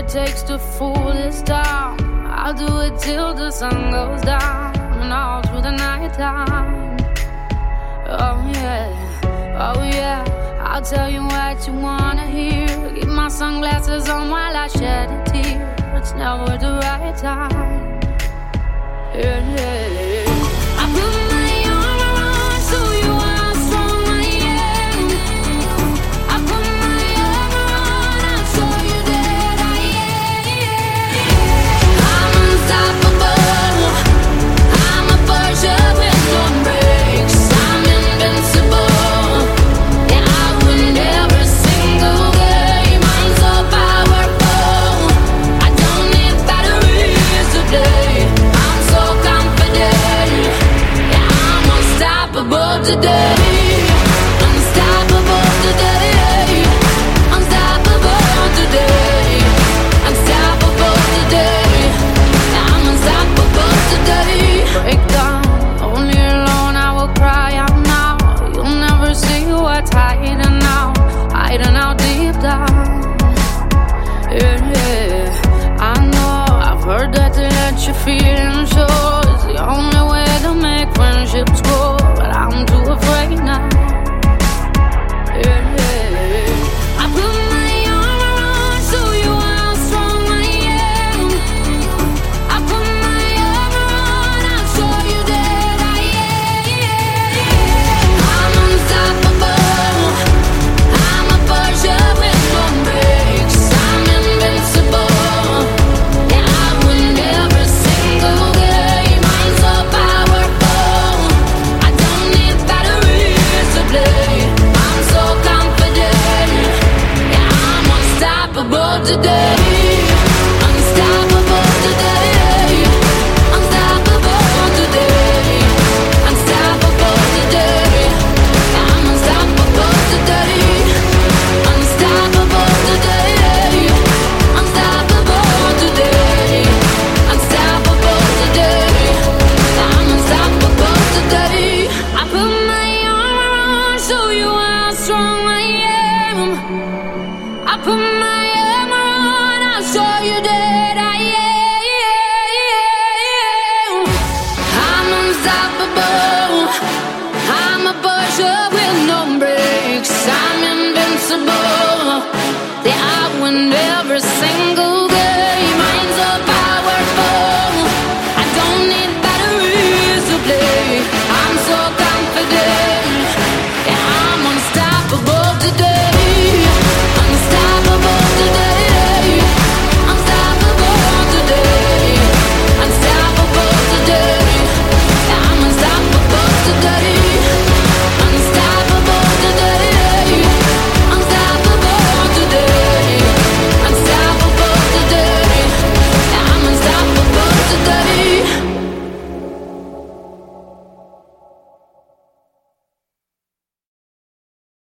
takes to fool this town. I'll do it till the sun goes down and all through the night time. Oh yeah, I'll tell you what you wanna hear. Keep my sunglasses on while I shed a tear. It's never the right time. Yeah. I put my arm around so you are strong, I am. I put my arm around, I'll show you that I am. I'm unstoppable. I'm a Porsche with no brakes. I'm invincible. Yeah, I win every single game. I'm so powerful. I don't need batteries today. I'm so confident. Yeah, I'm unstoppable today. Unstoppable today. Unstoppable today. Unstoppable today. Yeah, I'm unstoppable today. Break down, only alone I will cry out now. You'll never see what's hiding out deep down. Yeah, I know I've heard that to let you feel